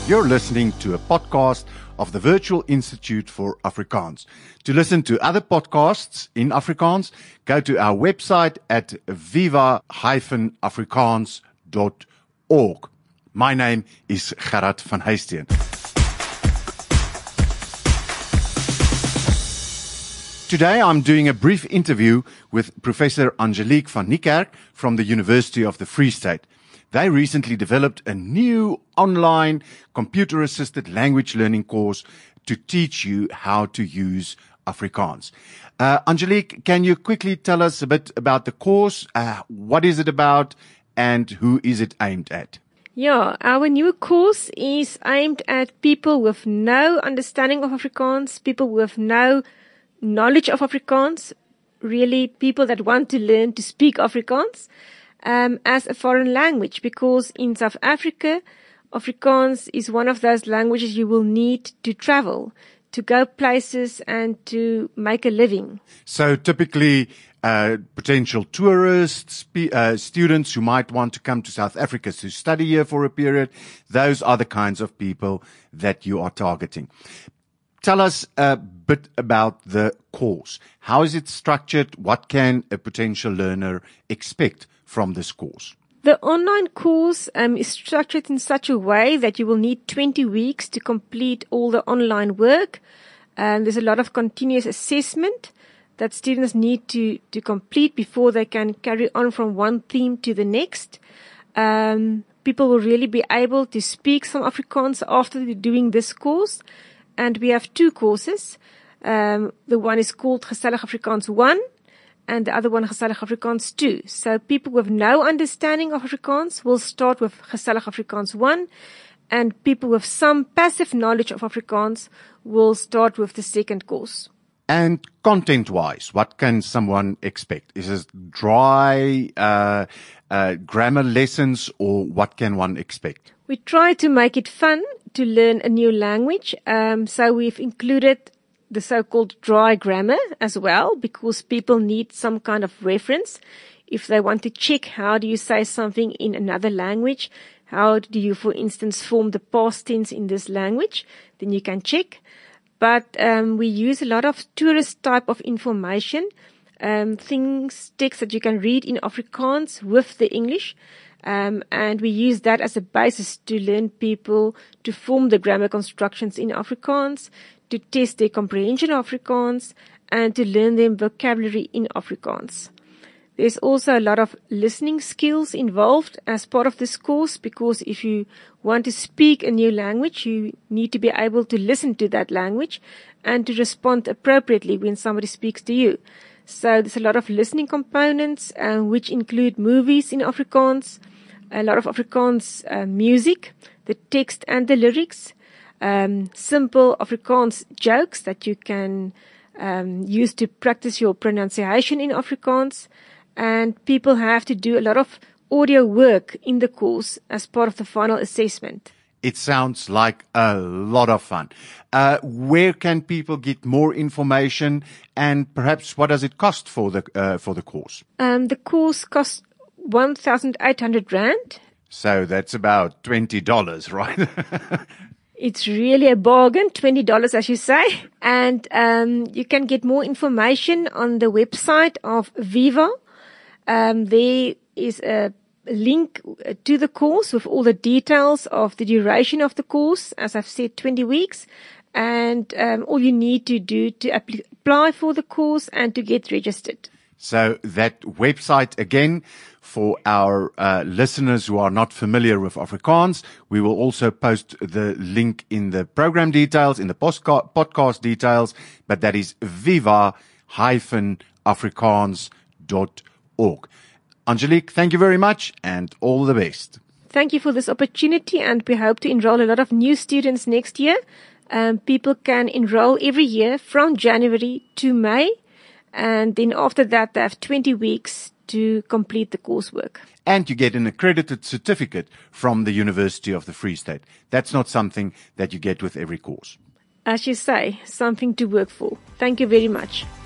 You're listening to a podcast of the Virtual Institute for Afrikaans. To listen to other podcasts in Afrikaans, go to our website at viva-afrikaans.org. My name is Gerard van Heijsteen. Today I'm doing a brief interview with Professor Angelique van Niekerk from the University of the Free State. They recently developed a new online computer-assisted language learning course to teach you how to use Afrikaans. Angelique, can you quickly tell us a bit about the course? What is it about and who is it aimed at? Yeah, our new course is aimed at people with no understanding of Afrikaans, people with no knowledge of Afrikaans, really people that want to learn to speak Afrikaans as a foreign language, because in South Africa, Afrikaans is one of those languages you will need to travel, to go places and to make a living. So typically, potential tourists, students who might want to come to South Africa to study here for a period, those are the kinds of people that you are targeting. Tell us a bit about the course. How is it structured? What can a potential learner expect from this course? The online course is structured in such a way that you will need 20 weeks to complete all the online work. There's a lot of continuous assessment that students need to complete before they can carry on from one theme to the next. People will really be able to speak some Afrikaans after doing this course. And we have two courses. The one is called Gesellig Afrikaans 1 and the other one Gesellig Afrikaans 2. So people with no understanding of Afrikaans will start with Gesellig Afrikaans 1, and people with some passive knowledge of Afrikaans will start with the second course. And content-wise, what can someone expect? Is it dry grammar lessons, or what can one expect? We try to make it fun to learn a new language. So we've included the so-called dry grammar as well, because people need some kind of reference. If they want to check how do you say something in another language, how do you, for instance, form the past tense in this language, then you can check. But we use a lot of tourist type of information, text that you can read in Afrikaans with the English. And we use that as a basis to learn people to form the grammar constructions in Afrikaans, to test their comprehension of Afrikaans, and to learn them vocabulary in Afrikaans. There's also a lot of listening skills involved as part of this course, because if you want to speak a new language, you need to be able to listen to that language and to respond appropriately when somebody speaks to you. So there's a lot of listening components, which include movies in Afrikaans, a lot of Afrikaans music, the text and the lyrics, simple Afrikaans jokes that you can use to practice your pronunciation in Afrikaans. And people have to do a lot of audio work in the course as part of the final assessment. It sounds like a lot of fun. Where can people get more information, and perhaps what does it cost for the course? The course costs 1,800 Rand. So that's about $20, right? It's really a bargain, $20 as you say. And you can get more information on the website of Viva. There is a link to the course with all the details of the duration of the course. As I've said, 20 weeks. And all you need to do to apply for the course and to get registered. So that website again, for our listeners who are not familiar with Afrikaans, we will also post the link in the program details, in the podcast details, but that is viva-afrikaans.org. Angelique, thank you very much and all the best. Thank you for this opportunity, and we hope to enroll a lot of new students next year. People can enroll every year from January to May. And then after that, they have 20 weeks to complete the coursework. And you get an accredited certificate from the University of the Free State. That's not something that you get with every course. As you say, something to work for. Thank you very much.